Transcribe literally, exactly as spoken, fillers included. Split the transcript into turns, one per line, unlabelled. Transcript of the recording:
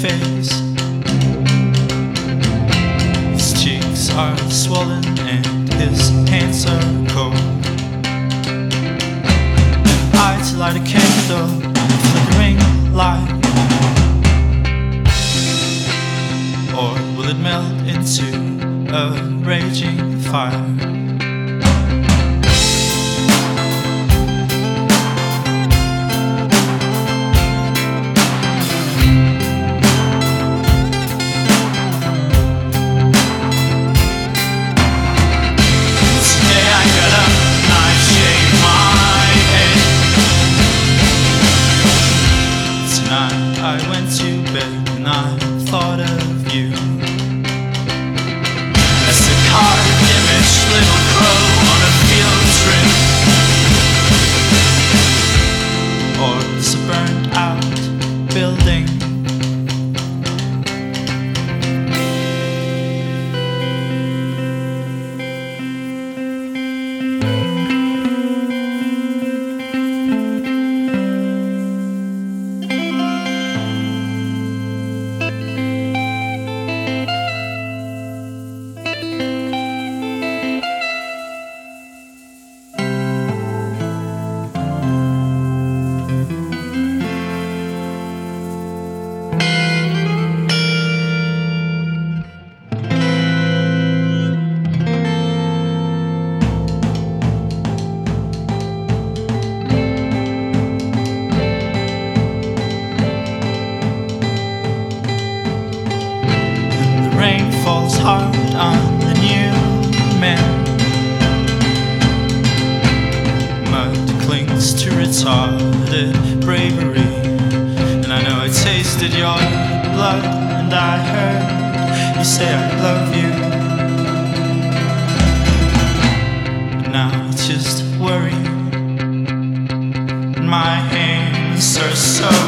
face. His cheeks are swollen and his hands are cold. And I to light a candle, flickering light. Or will it melt into a raging fire? I went to bed and I thought of you as the carved image, little crow on a field's rim, or as a burned out building. Rain falls hard on the new man. Mud clings to retarded bravery. And I know I tasted your blood, and I heard you say I love you. But now I just worry, and my hands are so